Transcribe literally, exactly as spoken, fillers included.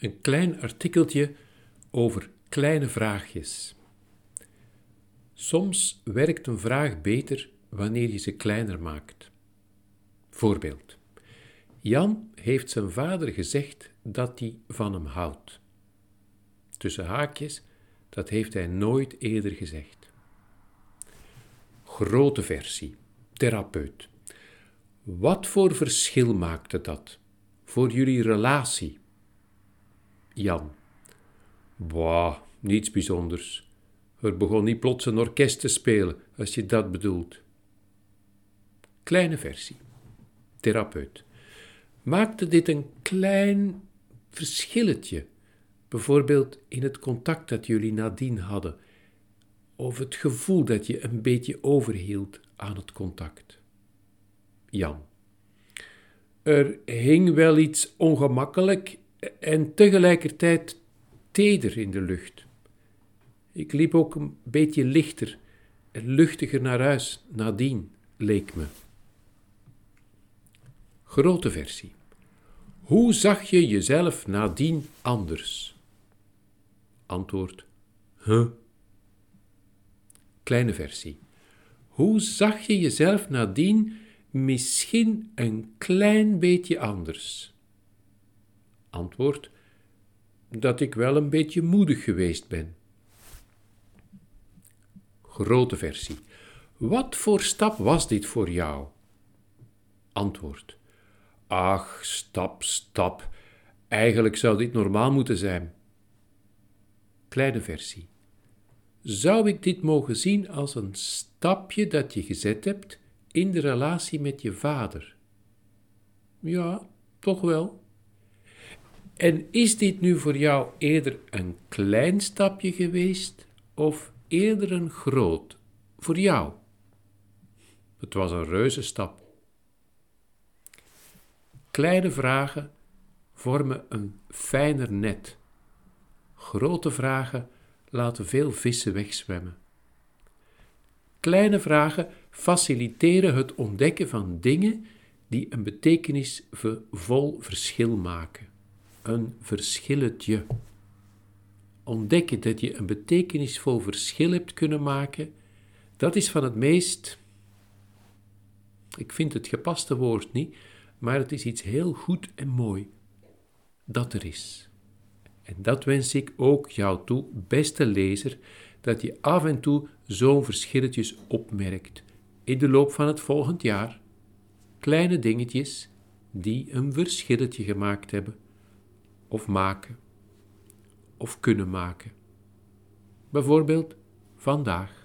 een klein artikeltje over kleine vraagjes. Soms werkt een vraag beter wanneer je ze kleiner maakt. Voorbeeld. Jan heeft zijn vader gezegd dat hij van hem houdt. Tussen haakjes, dat heeft hij nooit eerder gezegd. Grote versie. Therapeut. Wat voor verschil maakte dat voor jullie relatie? Jan. Bah, niets bijzonders. Er begon niet plots een orkest te spelen, als je dat bedoelt. Kleine versie. Therapeut. Maakte dit een klein verschilletje, bijvoorbeeld in het contact dat jullie nadien hadden, of het gevoel dat je een beetje overhield aan het contact? Jan. Er hing wel iets ongemakkelijk en tegelijkertijd teder in de lucht. Ik liep ook een beetje lichter en luchtiger naar huis nadien, leek me. Grote versie. Hoe zag je jezelf nadien anders? Antwoord. Huh? Kleine versie. Hoe zag je jezelf nadien misschien een klein beetje anders? Antwoord. Dat ik wel een beetje moedig geweest ben. Grote versie. Wat voor stap was dit voor jou? Antwoord. Ach, stap, stap. Eigenlijk zou dit normaal moeten zijn. Kleine versie. Zou ik dit mogen zien als een stapje dat je gezet hebt in de relatie met je vader? Ja, toch wel. En is dit nu voor jou eerder een klein stapje geweest of eerder een groot voor jou? Het was een reuzenstap. Kleine vragen vormen een fijner net. Grote vragen laten veel vissen wegzwemmen. Kleine vragen faciliteren het ontdekken van dingen die een betekenisvol verschil maken. Een verschilletje. Ontdekken dat je een betekenisvol verschil hebt kunnen maken, dat is van het meest, ik vind het gepaste woord niet, maar het is iets heel goed en mooi dat er is. En dat wens ik ook jou toe, beste lezer, dat je af en toe zo'n verschilletjes opmerkt in de loop van het volgend jaar. Kleine dingetjes die een verschilletje gemaakt hebben, of maken, of kunnen maken. Bijvoorbeeld vandaag.